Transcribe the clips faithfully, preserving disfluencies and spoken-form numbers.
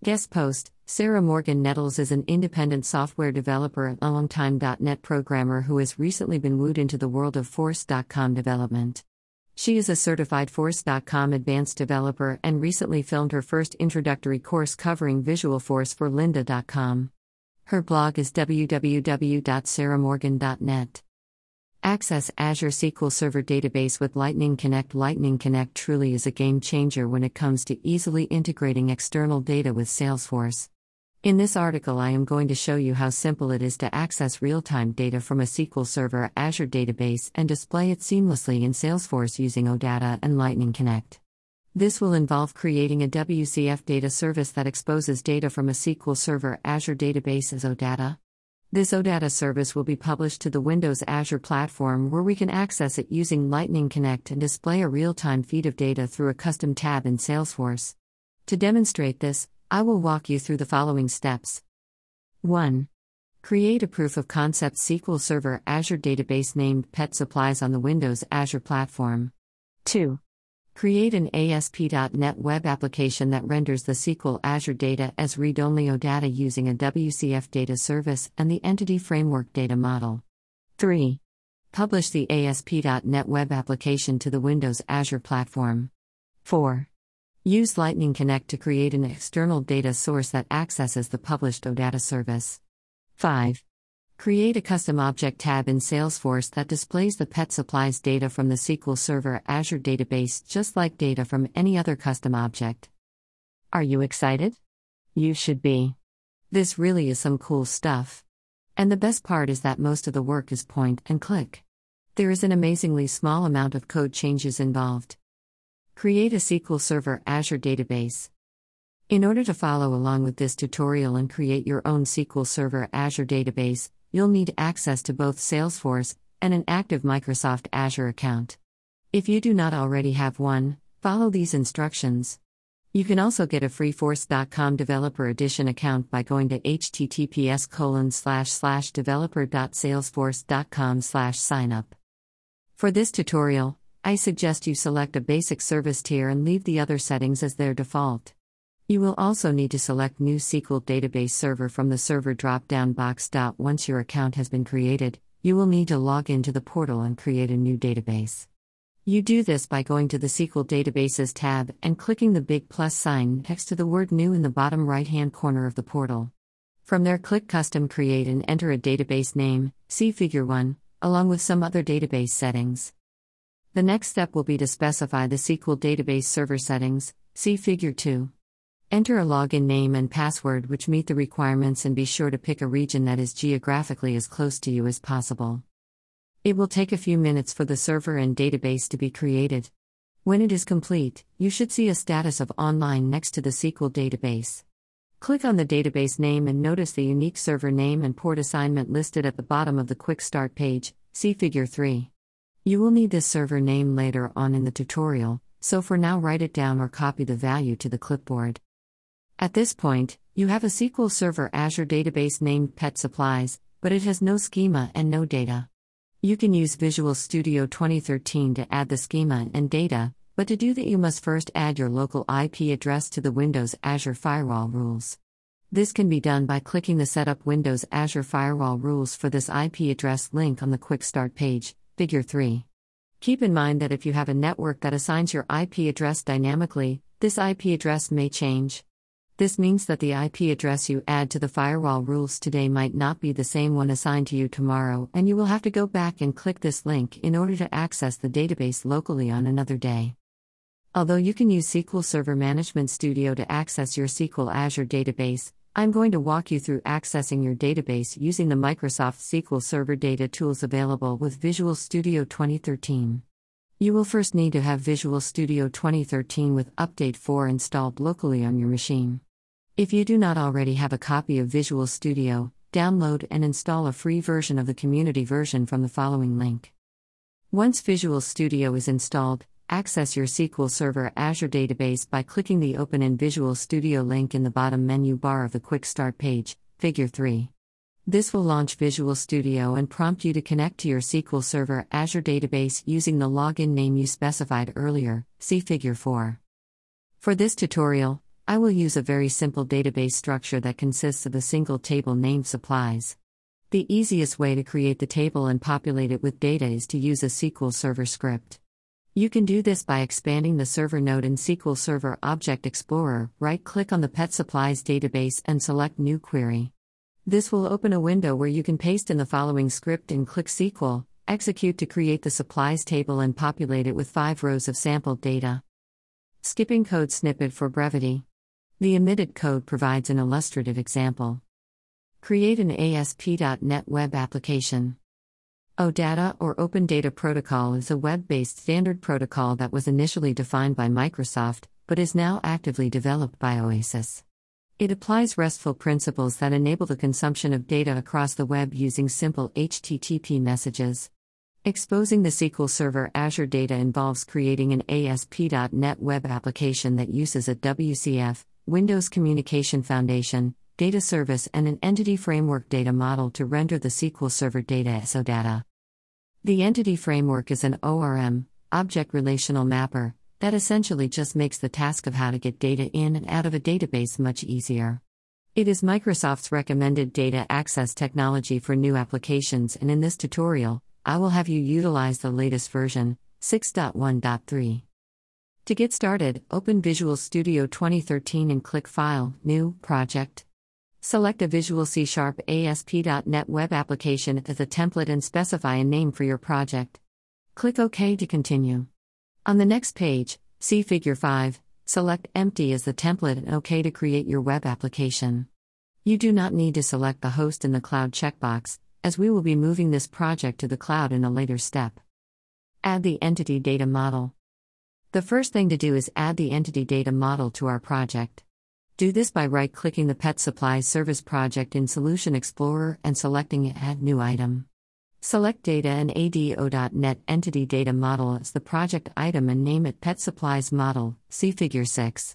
Guest post: Sarah Morgan Nettles is an independent software developer and a longtime dot net programmer who has recently been wooed into the world of Force dot com development. She is a certified Force dot com advanced developer and recently filmed her first introductory course covering Visualforce for lynda dot com. Her blog is w w w dot sarah morgan dot net. Access Azure S Q L Server Database with Lightning Connect. Lightning Connect truly is a game changer when it comes to easily integrating external data with Salesforce. In this article, I am going to show you how simple it is to access real-time data from a S Q L Server Azure database and display it seamlessly in Salesforce using OData and Lightning Connect. This will involve creating a W C F data service that exposes data from a S Q L Server Azure database as OData. This OData service will be published to the Windows Azure platform where we can access it using Lightning Connect and display a real-time feed of data through a custom tab in Salesforce. To demonstrate this, I will walk you through the following steps. one. Create a proof of concept S Q L Server Azure database named Pet Supplies on the Windows Azure platform. two. Create an A S P dot net web application that renders the S Q L Azure data as read-only OData using a W C F data service and the Entity Framework data model. three. Publish the A S P dot net web application to the Windows Azure platform. four. Use Lightning Connect to create an external data source that accesses the published OData service. five. Create a custom object tab in Salesforce that displays the Pet Supplies data from the S Q L Server Azure database just like data from any other custom object. Are you excited? You should be. This really is some cool stuff. And the best part is that most of the work is point and click. There is an amazingly small amount of code changes involved. Create a S Q L Server Azure database. In order to follow along with this tutorial and create your own S Q L Server Azure database, you'll need access to both Salesforce and an active Microsoft Azure account. If you do not already have one, follow these instructions. You can also get a free Force dot com Developer Edition account by going to h t t p s colon slash slash developer dot salesforce dot com slash sign up. For this tutorial, I suggest you select a basic service tier and leave the other settings as their default. You will also need to select New S Q L Database Server from the Server drop-down box. Once your account has been created, you will need to log into the portal and create a new database. You do this by going to the S Q L Databases tab and clicking the big plus sign next to the word New in the bottom right-hand corner of the portal. From there, click Custom Create and enter a database name, see Figure one, along with some other database settings. The next step will be to specify the S Q L Database Server settings, see Figure two. Enter a login name and password which meet the requirements and be sure to pick a region that is geographically as close to you as possible. It will take a few minutes for the server and database to be created. When it is complete, you should see a status of online next to the S Q L database. Click on the database name and notice the unique server name and port assignment listed at the bottom of the Quick Start page, see Figure three. You will need this server name later on in the tutorial, so for now write it down or copy the value to the clipboard. At this point, you have a S Q L Server Azure database named Pet Supplies, but it has no schema and no data. You can use Visual Studio twenty thirteen to add the schema and data, but to do that you must first add your local I P address to the Windows Azure Firewall rules. This can be done by clicking the Setup Windows Azure Firewall rules for this I P address link on the Quick Start page, Figure three. Keep in mind that if you have a network that assigns your I P address dynamically, this I P address may change. This means that the I P address you add to the firewall rules today might not be the same one assigned to you tomorrow, and you will have to go back and click this link in order to access the database locally on another day. Although you can use S Q L Server Management Studio to access your S Q L Azure database, I'm going to walk you through accessing your database using the Microsoft S Q L Server data tools available with Visual Studio twenty thirteen. You will first need to have Visual Studio twenty thirteen with Update four installed locally on your machine. If you do not already have a copy of Visual Studio, download and install a free version of the community version from the following link. Once Visual Studio is installed, access your S Q L Server Azure database by clicking the Open in Visual Studio link in the bottom menu bar of the Quick Start page, Figure three. This will launch Visual Studio and prompt you to connect to your S Q L Server Azure database using the login name you specified earlier, see Figure four. For this tutorial, I will use a very simple database structure that consists of a single table named supplies. The easiest way to create the table and populate it with data is to use a S Q L Server script. You can do this by expanding the server node in S Q L Server Object Explorer, right-click on the Pet Supplies database and select New Query. This will open a window where you can paste in the following script and click S Q L, execute to create the supplies table and populate it with five rows of sampled data. Skipping code snippet for brevity. The omitted code provides an illustrative example. Create an A S P dot net web application. OData or Open Data Protocol is a web-based standard protocol that was initially defined by Microsoft, but is now actively developed by Oasis. It applies RESTful principles that enable the consumption of data across the web using simple H T T P messages. Exposing the S Q L Server Azure data involves creating an A S P dot net web application that uses a W C F, Windows Communication Foundation, data service and an entity framework data model to render the S Q L Server data as OData. The entity framework is an O R M, object relational mapper, that essentially just makes the task of how to get data in and out of a database much easier. It is Microsoft's recommended data access technology for new applications, and in this tutorial, I will have you utilize the latest version, six point one point three. To get started, open Visual Studio twenty thirteen and click File, New, Project. Select a Visual C Sharp A S P dot net web application as a template and specify a name for your project. Click OK to continue. On the next page, see Figure five, select Empty as the template and OK to create your web application. You do not need to select the host in the cloud checkbox, as we will be moving this project to the cloud in a later step. Add the entity data model. The first thing to do is add the entity data model to our project. Do this by right-clicking the Pet Supplies Service project in Solution Explorer and selecting Add New Item. Select Data and A D O dot net Entity Data Model as the project item and name it Pet Supplies Model, see Figure six.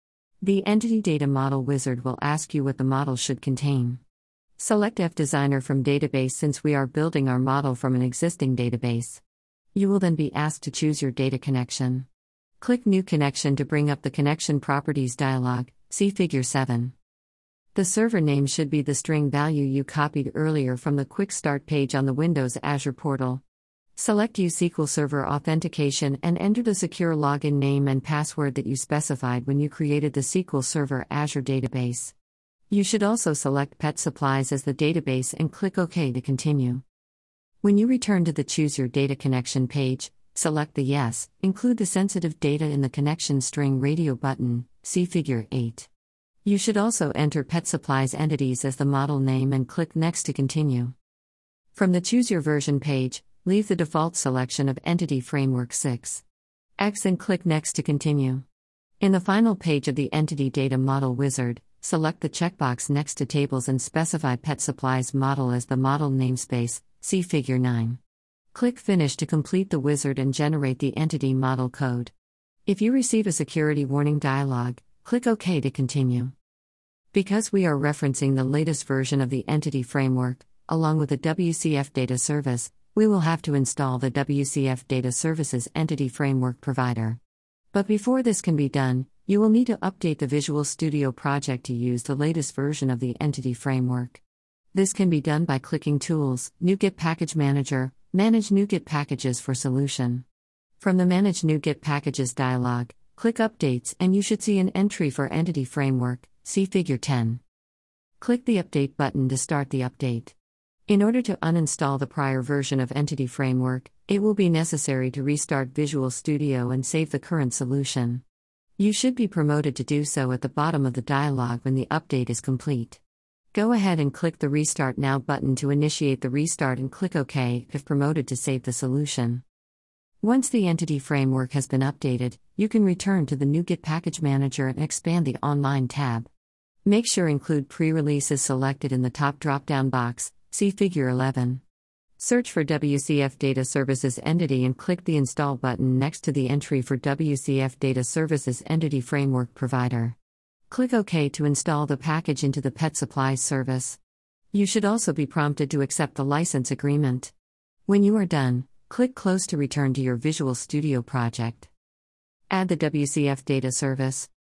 The Entity Data Model wizard will ask you what the model should contain. Select F Designer from Database since we are building our model from an existing database. You will then be asked to choose your data connection. Click New Connection to bring up the Connection Properties dialog. See Figure seven. The server name should be the string value you copied earlier from the Quick Start page on the Windows Azure portal. Select Use S Q L Server Authentication and enter the secure login name and password that you specified when you created the S Q L Server Azure database. You should also select Pet Supplies as the database and click OK to continue. When you return to the Choose Your Data Connection page, select the Yes, include the sensitive data in the connection string radio button, see Figure eight. You should also enter Pet Supplies Entities as the model name and click Next to continue. From the Choose Your Version page, leave the default selection of Entity Framework six. X and click Next to continue. In the final page of the Entity Data Model wizard, select the checkbox next to Tables and specify Pet Supplies Model as the model namespace, see Figure nine. Click Finish to complete the wizard and generate the entity model code. If you receive a security warning dialog, click OK to continue. Because we are referencing the latest version of the entity framework, along with the W C F data service, we will have to install the W C F data services entity framework provider. But before this can be done, you will need to update the Visual Studio project to use the latest version of the entity framework. This can be done by clicking Tools, NuGet Package Manager, Manage NuGet Packages for solution. From the Manage NuGet Packages dialog, click Updates and you should see an entry for Entity Framework, see Figure ten. Click the Update button to start the update. In order to uninstall the prior version of Entity Framework, it will be necessary to restart Visual Studio and save the current solution. You should be promoted to do so at the bottom of the dialog when the update is complete. Go ahead and click the Restart Now button to initiate the restart and click OK if promoted to save the solution. Once the Entity Framework has been updated, you can return to the NuGet Package Manager and expand the Online tab. Make sure Include Pre-Release is selected in the top drop-down box, see Figure eleven. Search for W C F Data Services Entity and click the Install button next to the entry for W C F Data Services Entity Framework Provider. Click OK to install the package into the Pet Supplies service. You should also be prompted to accept the license agreement. When you are done, click Close to return to your Visual Studio project. Add the W C F data service.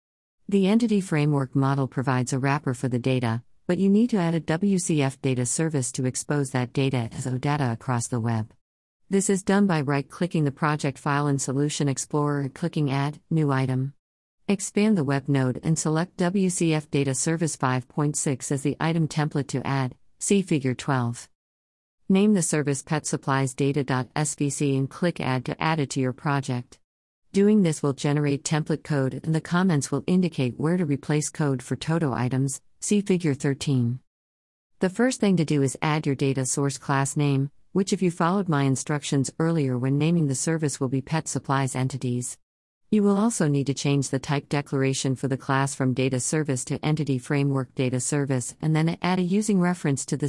The Entity Framework model provides a wrapper for the data, but you need to add a W C F data service to expose that data as OData across the web. This is done by right-clicking the project file in Solution Explorer and clicking Add, New Item. Expand the web node and select W C F Data Service five point six as the item template to add, see Figure twelve. Name the service Pet Supplies Data.svc and click Add to add it to your project. Doing this will generate template code and the comments will indicate where to replace code for Toto items, see Figure thirteen. The first thing to do is add your data source class name, which if you followed my instructions earlier when naming the service will be Pet Supplies Entities. You will also need to change the type declaration for the class from Data Service to Entity Framework Data Service and then add a using reference to the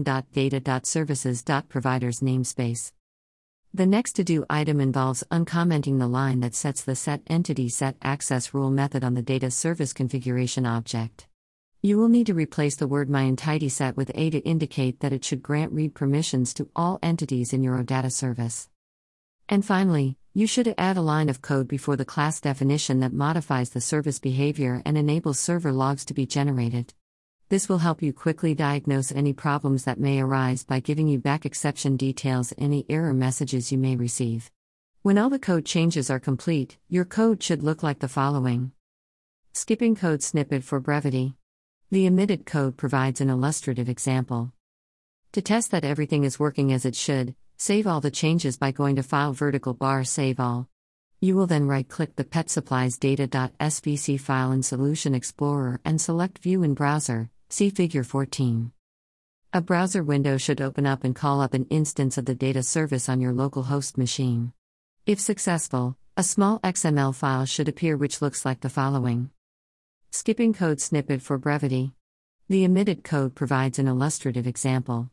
system.data.services.providers namespace. The next to-do item involves uncommenting the line that sets the setEntitySetAccessRule method on the data service configuration object. You will need to replace the word myEntitySet with a to indicate that it should grant read permissions to all entities in your OData service. And finally, you should add a line of code before the class definition that modifies the service behavior and enables server logs to be generated. This will help you quickly diagnose any problems that may arise by giving you back exception details and any error messages you may receive. When all the code changes are complete, your code should look like the following. Skipping code snippet for brevity. The omitted code provides an illustrative example. To test that everything is working as it should, save all the changes by going to File vertical bar Save All. You will then right-click the Pet Supplies Data.svc file in Solution Explorer and select View in Browser, see Figure fourteen. A browser window should open up and call up an instance of the data service on your local host machine. If successful, a small X M L file should appear which looks like the following. Skipping code snippet for brevity. The omitted code provides an illustrative example.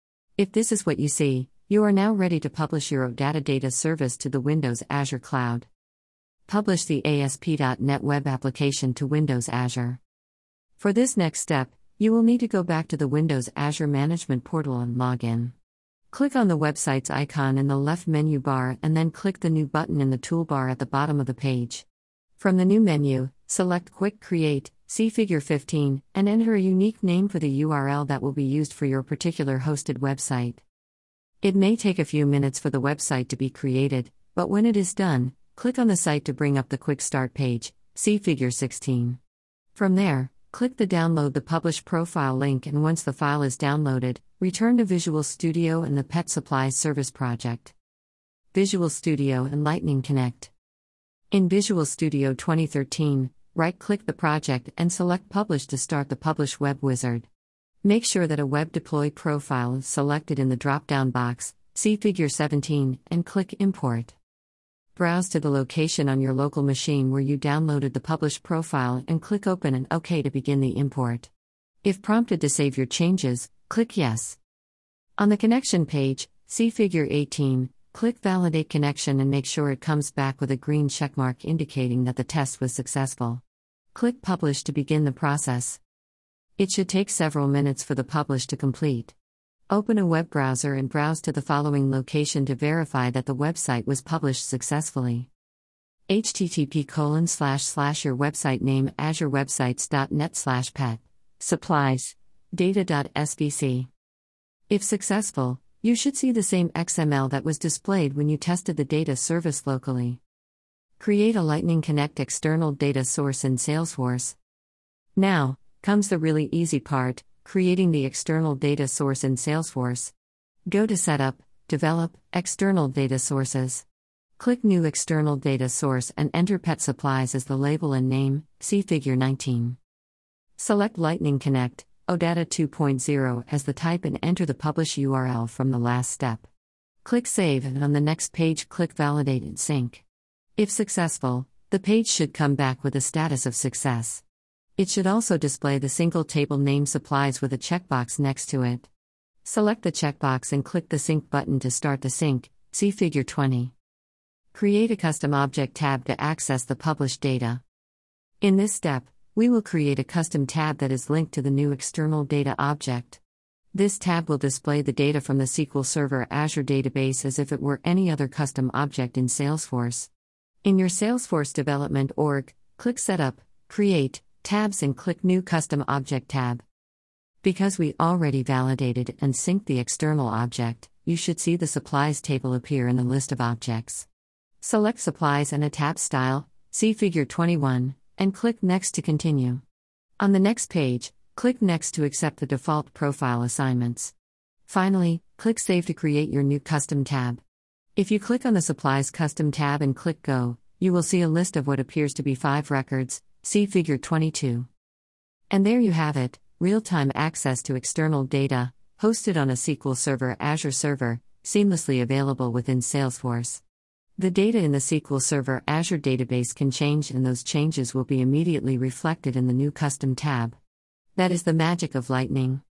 If this is what you see, you are now ready to publish your OData data service to the Windows Azure Cloud. Publish the A S P dot net web application to Windows Azure. For this next step, you will need to go back to the Windows Azure Management Portal and log in. Click on the website's icon in the left menu bar and then click the New button in the toolbar at the bottom of the page. From the new menu, select Quick Create, see Figure fifteen, and enter a unique name for the U R L that will be used for your particular hosted website. It may take a few minutes for the website to be created, but when it is done, click on the site to bring up the Quick Start page, see Figure sixteen. From there, click the Download the Publish Profile link and once the file is downloaded, return to Visual Studio and the Pet Supplies Service project. Visual Studio and Lightning Connect. In Visual Studio twenty thirteen, right-click the project and select Publish to start the Publish Web Wizard. Make sure that a Web Deploy profile is selected in the drop-down box, see Figure seventeen, and click Import. Browse to the location on your local machine where you downloaded the Publish profile and click Open and OK to begin the import. If prompted to save your changes, click Yes. On the connection page, see Figure eighteen, click Validate Connection and make sure it comes back with a green checkmark indicating that the test was successful. Click Publish to begin the process. It should take several minutes for the publish to complete. Open a web browser and browse to the following location to verify that the website was published successfully. http colon slash slash your website name azurewebsites.net slash pet supplies data.svc. If successful, you should see the same X M L that was displayed when you tested the data service locally. Create a Lightning Connect external data source in Salesforce. Now, comes the really easy part, creating the external data source in Salesforce. Go to Setup, Develop, External Data Sources. Click New External Data Source and enter Pet Supplies as the label and name, see Figure nineteen. Select Lightning Connect, OData two point oh as the type and enter the publish U R L from the last step. Click Save and on the next page click Validate and Sync. If successful, the page should come back with a status of success. It should also display the single table name supplies with a checkbox next to it. Select the checkbox and click the Sync button to start the sync, see Figure twenty. Create a custom object tab to access the published data. In this step, we will create a custom tab that is linked to the new external data object. This tab will display the data from the S Q L Server Azure database as if it were any other custom object in Salesforce. In your Salesforce development org, click Setup, Create tabs and click New Custom Object tab. Because we already validated and synced the external object, you should see the supplies table appear in the list of objects. Select Supplies and a tab style, see Figure twenty-one, and click Next to continue. On the next page, click Next to accept the default profile assignments. Finally, click Save to create your new custom tab. If you click on the Supplies Custom tab and click Go, you will see a list of what appears to be five records, see Figure twenty-two. And there you have it, real-time access to external data, hosted on a S Q L Server Azure server, seamlessly available within Salesforce. The data in the S Q L Server Azure database can change, and those changes will be immediately reflected in the new custom tab. That is the magic of Lightning.